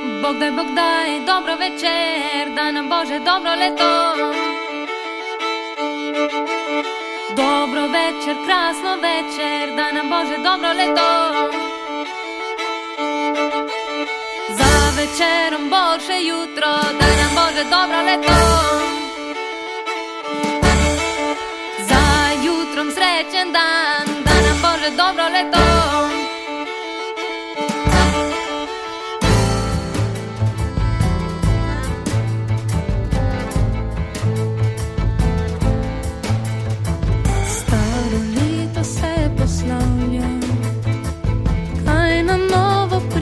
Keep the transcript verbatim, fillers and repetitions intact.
Bog daj, Bog daj, dobro večer, da nam Bože dobro leto. Dobro večer, krasno večer, da nam Bože dobro leto. Za večerom boljše jutro, da nam Bože dobro leto. Za jutrom srećen dan.